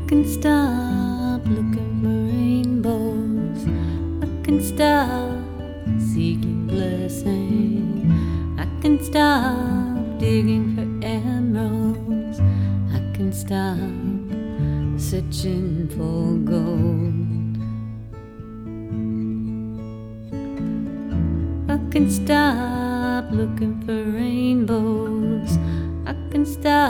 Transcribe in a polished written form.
can stop looking for rainbows. I can stop seeking blessing. I can stop digging for emeralds. I can stop searching for gold. I can stop looking for rainbows. I can stop